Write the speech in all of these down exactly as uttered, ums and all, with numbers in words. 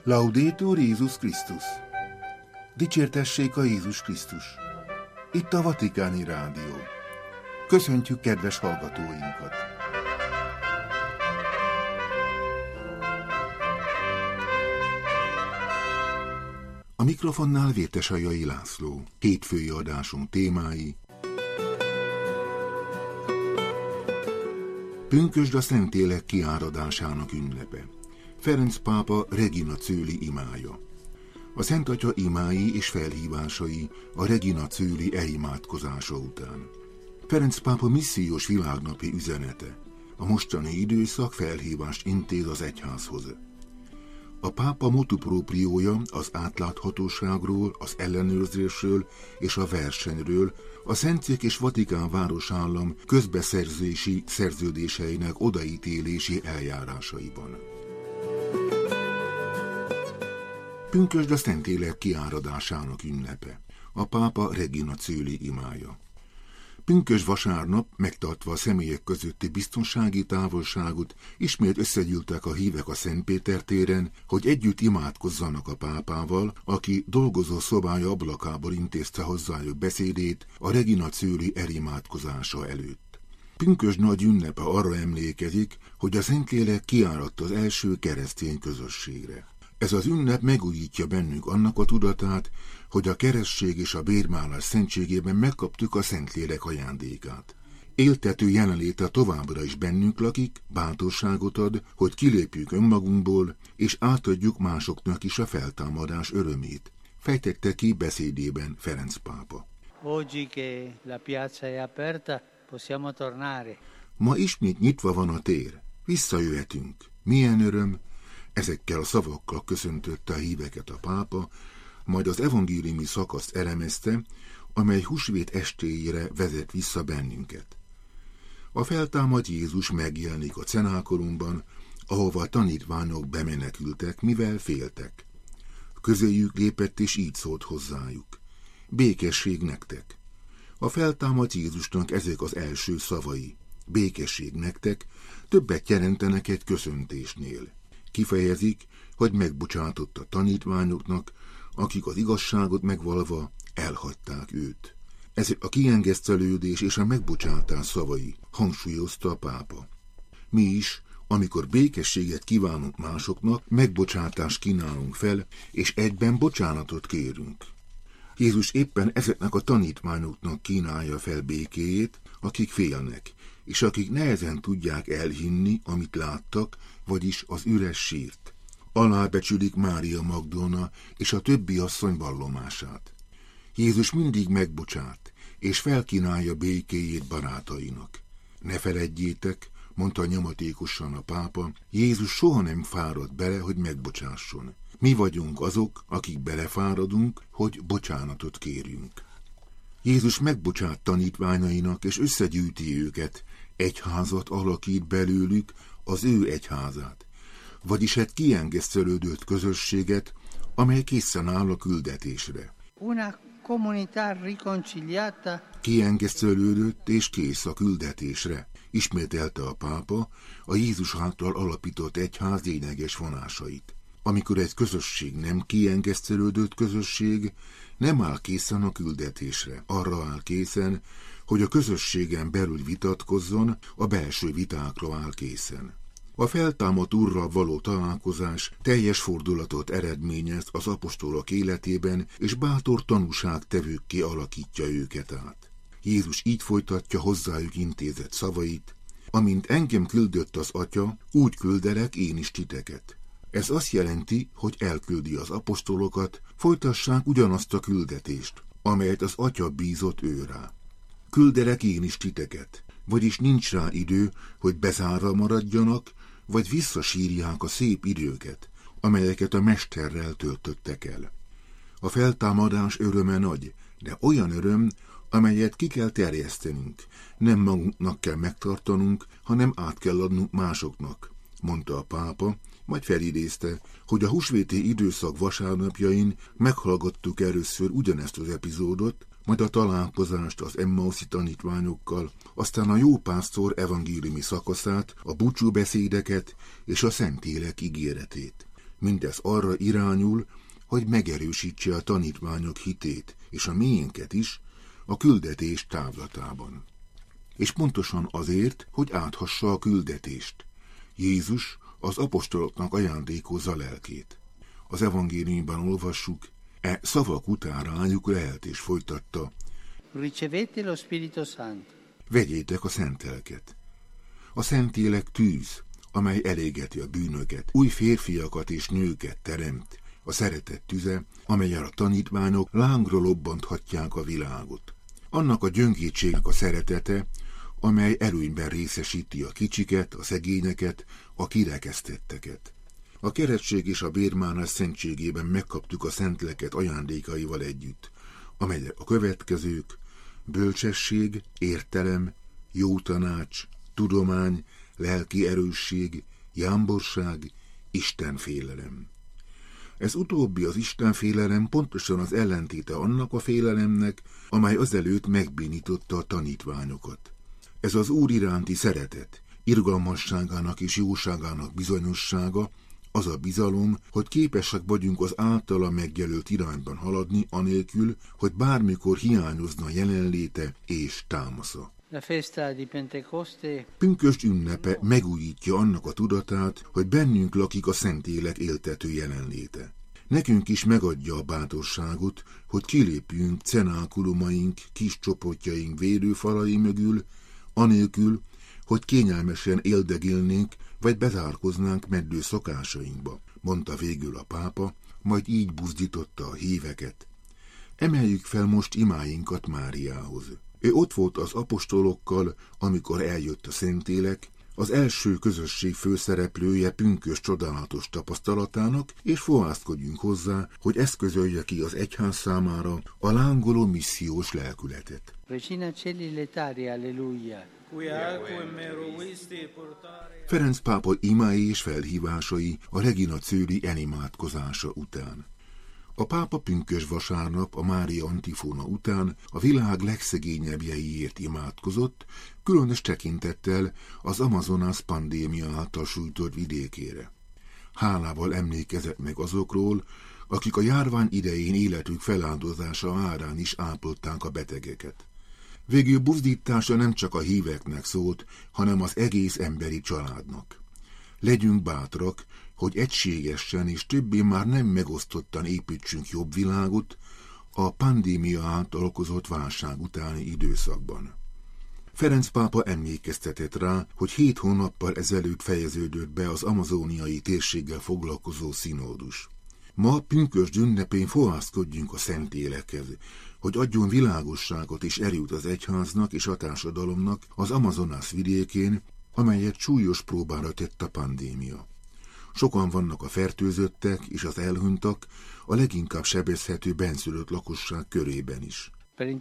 Laudetur Jézus Krisztus! Dicsértessék a Jézus Krisztus! Itt a Vatikáni Rádió. Köszöntjük kedves hallgatóinkat! A mikrofonnál Vértesajai László. Hétfői adásunk témái: Pünkösd a Szentlélek kiáradásának ünnepe. Ferenc pápa Regina Coeli imája. A Szent Atya imái és felhívásai a Regina Coeli eimádkozása után. Ferenc pápa missziós világnapi üzenete. A mostani időszak felhívást intéz az egyházhoz. A pápa motu propriója az átláthatóságról, az ellenőrzésről és a versenyről, a Szentszék és Vatikán városállam közbeszerzési szerződéseinek odaítélési eljárásaiban. Pünkösd a Szentlélek kiáradásának ünnepe. A pápa Regina Coeli imája. Pünkösd vasárnap, megtartva a személyek közötti biztonsági távolságot, ismét összegyűltek a hívek a Szent Péter téren, hogy együtt imádkozzanak a pápával, aki dolgozó szobája ablakából intézte hozzájuk beszédét a Regina Coeli elimádkozása előtt. Pünkösd nagy ünnepe arra emlékezik, hogy a Szentlélek kiáradt az első keresztény közösségre. Ez az ünnep megújítja bennünk annak a tudatát, hogy a keresztség és a bérmálás szentségében megkaptuk a Szentlélek ajándékát. Éltető jelenléte továbbra is bennünk lakik, bátorságot ad, hogy kilépjük önmagunkból, és átadjuk másoknak is a feltámadás örömét, fejtette ki beszédében Ferenc pápa. Ma ismét nyitva van a tér, visszajöhetünk. Milyen öröm! Ezekkel a szavakkal köszöntötte a híveket a pápa, majd az evangéliumi szakaszt elemezte, amely húsvét estéjére vezet vissza bennünket. A feltámadt Jézus megjelenik a cenákolumban, ahova a tanítványok bemenekültek, mivel féltek. Közéjük lépett és így szólt hozzájuk: békesség nektek! A feltámadt Jézusnak ezek az első szavai: békesség nektek, többet jelentenek egy köszöntésnél. Kifejezik, hogy megbocsátott a tanítványoknak, akik az igazságot megvalva elhagyták őt. Ez a kiengesztelődés és a megbocsátás szavai, hangsúlyozta a pápa. Mi is, amikor békességet kívánunk másoknak, megbocsátást kínálunk fel, és egyben bocsánatot kérünk. Jézus éppen ezeknek a tanítványoknak kínálja fel békéjét, akik félnek, és akik nehezen tudják elhinni, amit láttak, vagyis az üres sírt. Alábecsülik Mária Magdolna és a többi asszony vallomását. Jézus mindig megbocsát, és felkínálja békéjét barátainak. Ne feledjétek, mondta nyomatékosan a pápa, Jézus soha nem fárad bele, hogy megbocsásson. Mi vagyunk azok, akik belefáradunk, hogy bocsánatot kérjünk. Jézus megbocsát tanítványainak, és összegyűjti őket, egyházat alakít belőlük, az ő egyházát, vagyis egy kiengesztelődött közösséget, amely készen áll a küldetésre. Una comunità riconciliata. Kiengesztelődött és kész a küldetésre, ismételte a pápa a Jézus által alapított egyház lényeges vonásait. Amikor egy közösség nem kiengesztelődött közösség, nem áll készen a küldetésre. Arra áll készen, hogy a közösségen belül vitatkozzon, a belső vitákra áll készen. A feltámadt Úrral való találkozás teljes fordulatot eredményez az apostolok életében, és bátor tanúságtevőkké alakítja őket át. Jézus így folytatja hozzájuk intézett szavait: amint engem küldött az Atya, úgy küldelek én is titeket. Ez azt jelenti, hogy elküldi az apostolokat, folytassák ugyanazt a küldetést, amelyet az Atya bízott ő rá. Küldelek én is titeket, vagyis nincs rá idő, hogy bezárva maradjanak, vagy visszasírják a szép időket, amelyeket a Mesterrel töltöttek el. A feltámadás öröme nagy, de olyan öröm, amelyet ki kell terjesztenünk, nem magunknak kell megtartanunk, hanem át kell adnunk másoknak, mondta a pápa, majd felidézte, hogy a húsvéti időszak vasárnapjain meghallgattuk először ugyanezt az epizódot, majd a találkozást az emmauszi tanítványokkal, aztán a jópásztor evangéliumi szakaszát, a búcsúbeszédeket és a Szentlélek ígéretét. Mindez arra irányul, hogy megerősítse a tanítványok hitét, és a miénket is, a küldetés távlatában. És pontosan azért, hogy áthassa a küldetést. Jézus az apostoloknak ajándékozza lelkét. Az evangéliumban olvassuk, e szavak után rájuk lelt és folytatta: Ricevete lo Spirito Santo. Vegyétek a szentlelket. A Szentlélek tűz, amely elégeti a bűnöket, új férfiakat és nőket teremt, a szeretet tüze, amellyel a tanítványok lángra lobbanthatják a világot. Annak a gyöngétségnek a szeretete, amely előnyben részesíti a kicsiket, a szegényeket, a kirekesztetteket. A keresztség és a bérmálás szentségében megkaptuk a Szentléleket ajándékaival együtt, amelyek a következők: bölcsesség, értelem, jó tanács, tudomány, lelki erősség, jámborság, istenfélelem. Ez utóbbi, az istenfélelem pontosan az ellentéte annak a félelemnek, amely azelőtt megbénította a tanítványokat. Ez az Úr iránti szeretet, irgalmasságának és jóságának bizonyossága, az a bizalom, hogy képesek vagyunk az általa megjelölt irányban haladni, anélkül, hogy bármikor hiányozna jelenléte és támasza. Pünkösd ünnepe megújítja annak a tudatát, hogy bennünk lakik a Szentlélek éltető jelenléte. Nekünk is megadja a bátorságot, hogy kilépjünk cenákulumaink, kis csoportjaink védőfalai mögül, anélkül, hogy kényelmesen éldegélnénk, vagy bezárkoznánk meddő szokásainkba, mondta végül a pápa, majd így buzdította a híveket. Emeljük fel most imáinkat Máriához. Ő ott volt az apostolokkal, amikor eljött a Szentlélek, az első közösség főszereplője pünkösd csodálatos tapasztalatának, és fohászkodjunk hozzá, hogy eszközölje ki az egyház számára a lángoló missziós lelkületet. Ferenc pápa imái és felhívásai a Regina Coeli enimádkozása után. A pápa pünkösd vasárnap a Mária antifóna után a világ legszegényebbjeiért imádkozott, különös tekintettel az Amazonas pandémia által sújtott vidékére. Hálával emlékezett meg azokról, akik a járvány idején életük feláldozása árán is ápolták a betegeket. Végül buzdítása nem csak a híveknek szólt, hanem az egész emberi családnak. Legyünk bátrak, hogy egységesen és többé már nem megosztottan építsünk jobb világot a pandémia által okozott válság utáni időszakban. Ferenc pápa emlékeztetett rá, hogy hét hónappal ezelőtt fejeződött be az amazóniai térséggel foglalkozó színódus. Ma pünkösd ünnepén fohászkodjunk a Szentlélekhez, hogy adjon világosságot és erőt az egyháznak és a társadalomnak az Amazonas vidékén, amelyet súlyos próbára tett a pandémia. Sokan vannak a fertőzöttek és az elhunytak, a leginkább sebezhető benszülött lakosság körében is.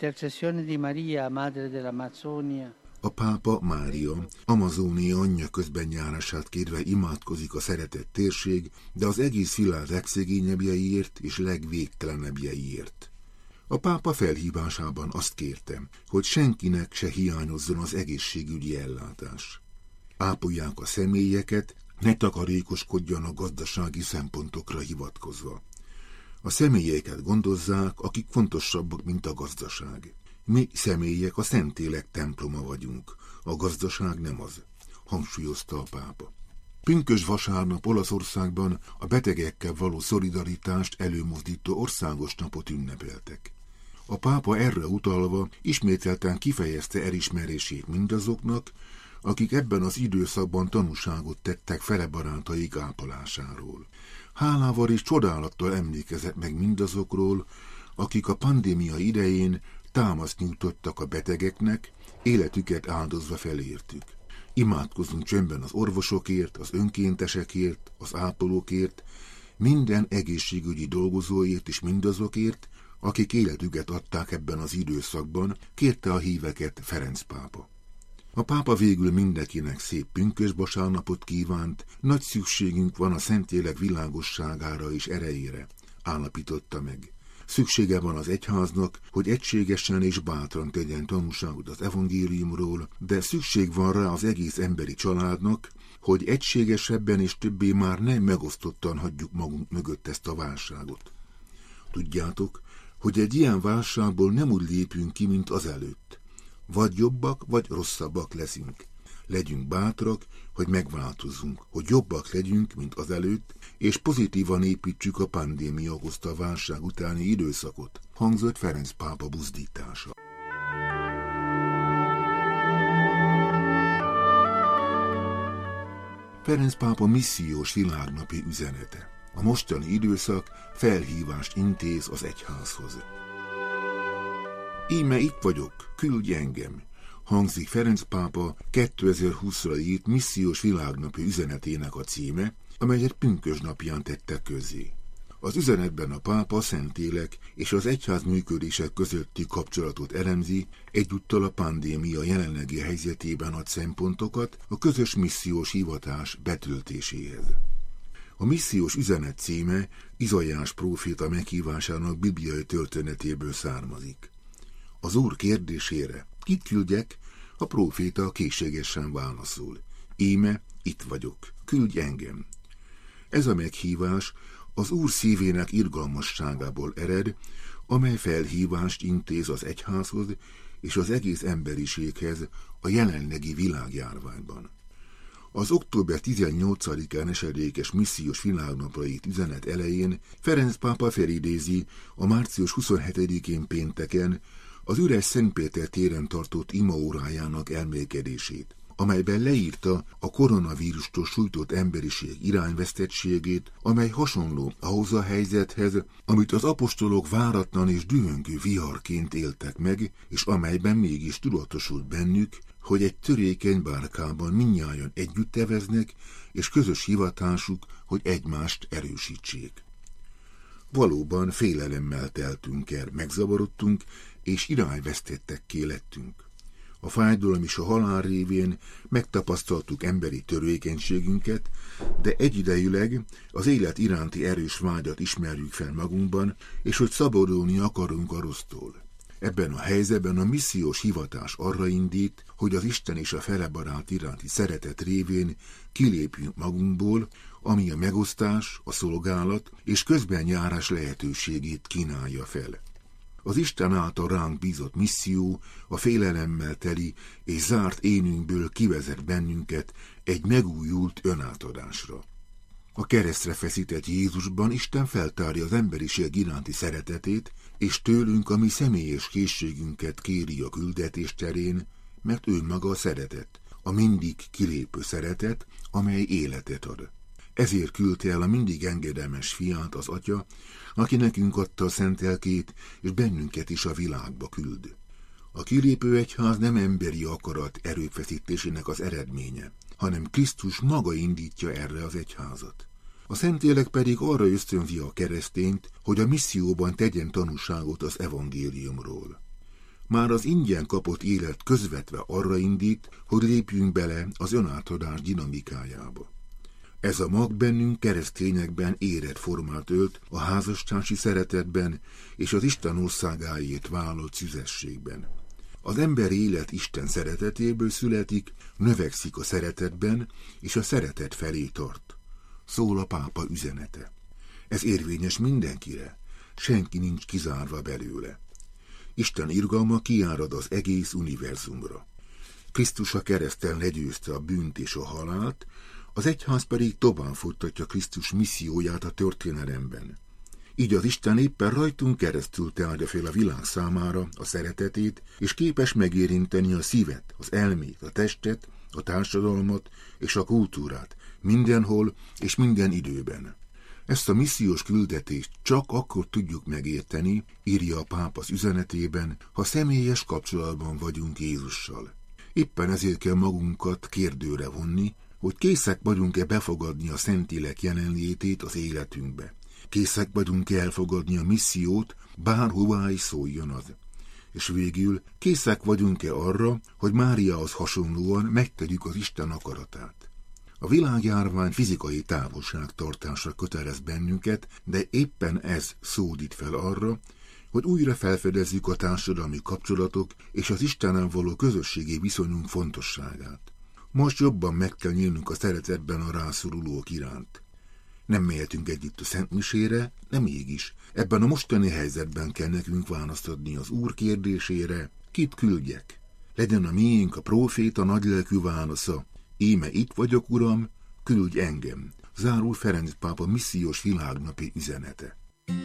A pápa Mária, Amazónia anyja közbenjárását kérve imádkozik a szeretett térség, de az egész világ legszegényebbjeiért és legvégtelenebbjeiért. A pápa felhívásában azt kértem, hogy senkinek se hiányozzon az egészségügyi ellátás. Ápolják a személyeket, ne takarékoskodjanak gazdasági szempontokra hivatkozva. A személyeket gondozzák, akik fontosabbak, mint a gazdaság. Mi személyek a Szentlélek temploma vagyunk, a gazdaság nem az, hangsúlyozta a pápa. Pünkösd vasárnap Olaszországban a betegekkel való szolidaritást előmozdító országos napot ünnepeltek. A pápa erre utalva ismételten kifejezte elismerését mindazoknak, akik ebben az időszakban tanúságot tettek fele barátaik ápolásáról. Hálával és csodálattal emlékezett meg mindazokról, akik a pandémia idején támaszt nyújtottak a betegeknek, életüket áldozva felértük. Imádkozzunk csöndben az orvosokért, az önkéntesekért, az ápolókért, minden egészségügyi dolgozóért és mindazokért, akik életüket adták ebben az időszakban, kérte a híveket Ferenc pápa. A pápa végül mindenkinek szép pünkösd vasárnapot kívánt, nagy szükségünk van a Szentlélek világosságára és erejére, állapította meg. Szüksége van az egyháznak, hogy egységesen és bátran tegyen tanúságot az evangéliumról, de szükség van rá az egész emberi családnak, hogy egységesebben és többé már nem megosztottan hagyjuk magunk mögött ezt a válságot. Tudjátok, hogy egy ilyen válságból nem úgy lépünk ki, mint azelőtt. Vagy jobbak, vagy rosszabbak leszünk. Legyünk bátrak, hogy megváltozzunk, hogy jobbak legyünk, mint azelőtt, és pozitívan építsük a pandémia okozta válság utáni időszakot, hangzott Ferenc pápa buzdítása. Ferenc pápa missziós világnapi üzenete. A mostani időszak felhívást intéz az egyházhoz. Íme itt vagyok, küldj engem, hangzik Ferenc pápa kétezer-húszra írt missziós világnapi üzenetének a címe, amelyet pünkösdnapján tette közzé. Az üzenetben a pápa Szentlélek és az egyház működések közötti kapcsolatot elemzi, egyúttal a pandémia jelenlegi helyzetében ad szempontokat a közös missziós hivatás betöltéséhez. A missziós üzenet címe Izaiás próféta meghívásának bibliai történetéből származik. Az Úr kérdésére, kit küldjek, a próféta készségesen válaszol. Íme, itt vagyok, küldj engem. Ez a meghívás az Úr szívének irgalmasságából ered, amely felhívást intéz az egyházhoz és az egész emberiséghez a jelenlegi világjárványban. Az október tizennyolcadikán esedékes missziós világnapra írt üzenet elején Ferenc pápa felidézi a március huszonhetedikén pénteken az üres Szentpéter téren tartott imaórájának elmélkedését, amelyben leírta a koronavírustól sújtott emberiség irányvesztettségét, amely hasonló ahhoz a helyzethez, amit az apostolok váratlan és dühöngő viharként éltek meg, és amelyben mégis tudatosult bennük, hogy egy törékeny bárkában mindnyájan együtt eveznek, és közös hivatásuk, hogy egymást erősítsék. Valóban félelemmel teltünk el, megzavarodtunk, és irányvesztettekké lettünk. A fájdalom és a halál révén megtapasztaltuk emberi törékenységünket, de egyidejűleg az élet iránti erős vágyat ismerjük fel magunkban, és hogy szabadulni akarunk a rossztól. Ebben a helyzetben a missziós hivatás arra indít, hogy az Isten és a felebarát iránti szeretet révén kilépjünk magunkból, ami a megosztás, a szolgálat és közbenjárás lehetőségét kínálja fel. Az Isten által ránk bízott misszió a félelemmel teli és zárt énünkből kivezet bennünket egy megújult önátadásra. A keresztre feszített Jézusban Isten feltárja az emberiség iránti szeretetét, és tőlünk a mi személyes készségünket kéri a küldetés terén, mert ő maga a szeretet, a mindig kilépő szeretet, amely életet ad. Ezért küldte el a mindig engedelmes fiát az Atya, aki nekünk adta a szent lelkét, és bennünket is a világba küld. A kilépő egyház nem emberi akarat erőfeszítésének az eredménye, hanem Krisztus maga indítja erre az egyházat. A Szentlélek pedig arra ösztönzi a keresztényt, hogy a misszióban tegyen tanúságot az evangéliumról. Már az ingyen kapott élet közvetve arra indít, hogy lépjünk bele az önátadás dinamikájába. Ez a mag bennünk keresztényekben érett formát ölt a házastársi szeretetben és az Isten országáért vállalt szüzességben. Az ember élet Isten szeretetéből születik, növekszik a szeretetben, és a szeretet felé tart. Szól a pápa üzenete. Ez érvényes mindenkire, senki nincs kizárva belőle. Isten irgalma kiárad az egész univerzumra. Krisztus a kereszten legyőzte a bűnt és a halált, az egyház pedig tovább futtatja Krisztus misszióját a történelemben. Így az Isten éppen rajtunk keresztül tárja fel a világ számára a szeretetét, és képes megérinteni a szívet, az elmét, a testet, a társadalmat és a kultúrát mindenhol és minden időben. Ezt a missziós küldetést csak akkor tudjuk megérteni, írja a pápa az üzenetében, ha személyes kapcsolatban vagyunk Jézussal. Éppen ezért kell magunkat kérdőre vonni, hogy készek vagyunk-e befogadni a Szentlélek jelenlétét az életünkbe. Készek vagyunk-e elfogadni a missziót, bárhová is szóljon az. És végül készek vagyunk-e arra, hogy Máriához hasonlóan megtegyük az Isten akaratát. A világjárvány fizikai távolságtartásra kötelez bennünket, de éppen ez szólít fel arra, hogy újra felfedezzük a társadalmi kapcsolatok és az Istennel való közösségi viszonyunk fontosságát. Most jobban meg kell nyílnunk a szeretetben a rászorulók iránt. Nem mehetünk együtt a szentmisére, de mégis ebben a mostani helyzetben kell nekünk választ adni az Úr kérdésére, kit küldjek. Legyen a miénk a próféta nagylelkű válasza, íme itt vagyok, Uram, küldj engem. Zárul Ferenc pápa missziós világnapi üzenete.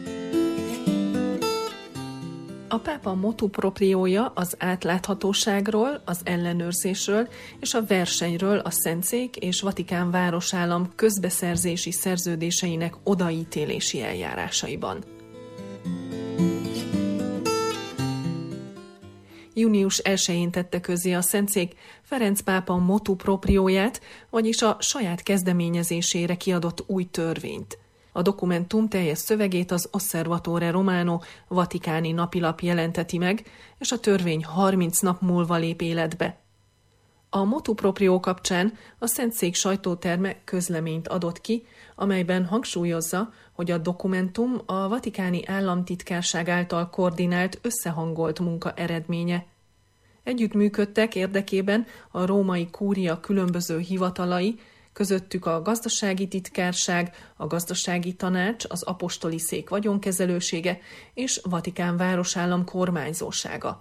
A pápa motu propriója az átláthatóságról, az ellenőrzésről és a versenyről a Szentszék és Vatikán városállam közbeszerzési szerződéseinek odaítélési eljárásaiban. június elsején tette közzé a Szentszék Ferenc pápa motu proprióját, vagyis a saját kezdeményezésére kiadott új törvényt. A dokumentum teljes szövegét az Osservatore Romano vatikáni napilap jelenteti meg, és a törvény harminc nap múlva lép életbe. A motu proprio kapcsán a Szentszék sajtóterme közleményt adott ki, amelyben hangsúlyozza, hogy a dokumentum a vatikáni államtitkárság által koordinált összehangolt munka eredménye. Együttműködtek érdekében a római kúria különböző hivatalai, közöttük a gazdasági titkárság, a gazdasági tanács, az apostoli szék vagyonkezelősége és Vatikán városállam kormányzósága.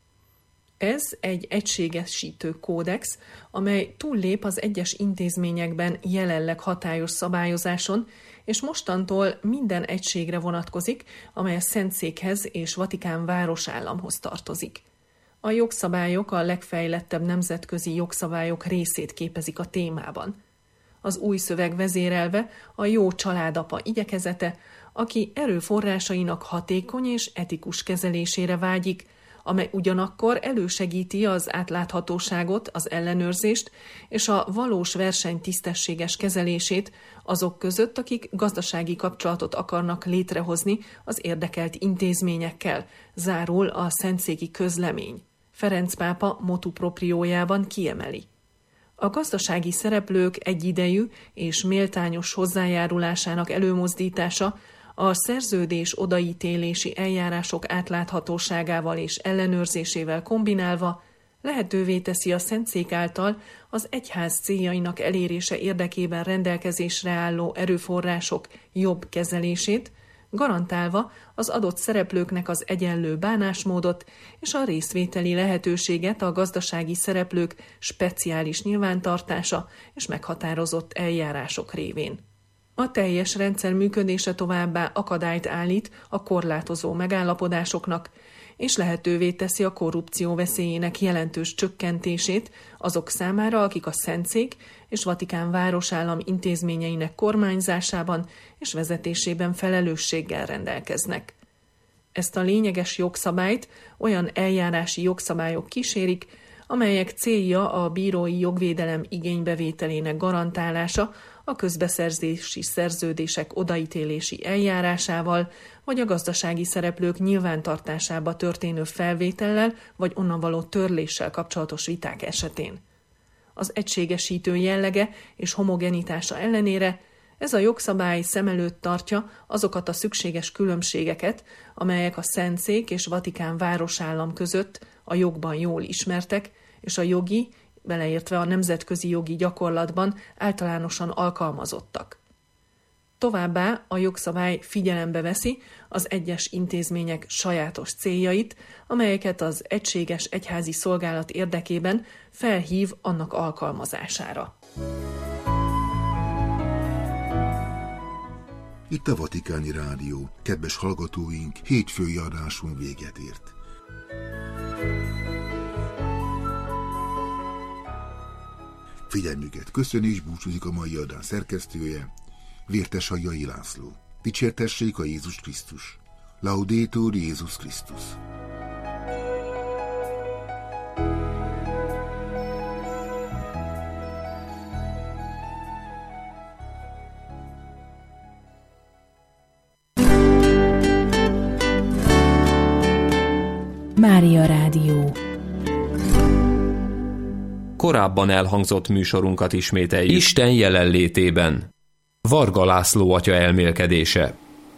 Ez egy egységesítő kódex, amely túllép az egyes intézményekben jelenleg hatályos szabályozáson, és mostantól minden egységre vonatkozik, amely a Szentszékhez és Vatikán városállamhoz tartozik. A jogszabályok a legfejlettebb nemzetközi jogszabályok részét képezik a témában. Az új szöveg vezérelve a jó családapa igyekezete, aki erőforrásainak hatékony és etikus kezelésére vágyik, amely ugyanakkor elősegíti az átláthatóságot, az ellenőrzést és a valós verseny tisztességes kezelését azok között, akik gazdasági kapcsolatot akarnak létrehozni az érdekelt intézményekkel, zárul a szentszéki közlemény. Ferenc pápa motu propriójában kiemeli. A gazdasági szereplők egyidejű és méltányos hozzájárulásának előmozdítása a szerződés odaítélési eljárások átláthatóságával és ellenőrzésével kombinálva lehetővé teszi a Szentszék által az egyház céljainak elérése érdekében rendelkezésre álló erőforrások jobb kezelését, garantálva az adott szereplőknek az egyenlő bánásmódot és a részvételi lehetőséget a gazdasági szereplők speciális nyilvántartása és meghatározott eljárások révén. A teljes rendszer működése továbbá akadályt állít a korlátozó megállapodásoknak, és lehetővé teszi a korrupció veszélyének jelentős csökkentését azok számára, akik a Szentszék és Vatikán városállam intézményeinek kormányzásában és vezetésében felelősséggel rendelkeznek. Ezt a lényeges jogszabályt olyan eljárási jogszabályok kísérik, amelyek célja a bírói jogvédelem igénybevételének garantálása a közbeszerzési szerződések odaítélési eljárásával, vagy a gazdasági szereplők nyilvántartásába történő felvétellel, vagy onnan való törléssel kapcsolatos viták esetén. Az egységesítő jellege és homogenitása ellenére ez a jogszabály szem előtt tartja azokat a szükséges különbségeket, amelyek a Szentszék és Vatikán városállam között a jogban jól ismertek, és a jogi, beleértve a nemzetközi jogi gyakorlatban általánosan alkalmazottak. Továbbá a jogszabály figyelembe veszi az egyes intézmények sajátos céljait, amelyeket az egységes egyházi szolgálat érdekében felhív annak alkalmazására. Itt a Vatikáni Rádió, kedves hallgatóink, hétfői adásunk véget ért. Figyelmüket köszöni és búcsúzik a mai adás szerkesztője, Vértesajai László. Dicsértessék a Jézus Krisztus. Laudetur Jézus Krisztus. Mária Rádió. Korábban elhangzott műsorunkat ismételjük. Isten jelenlétében. Varga László atya elmélkedése.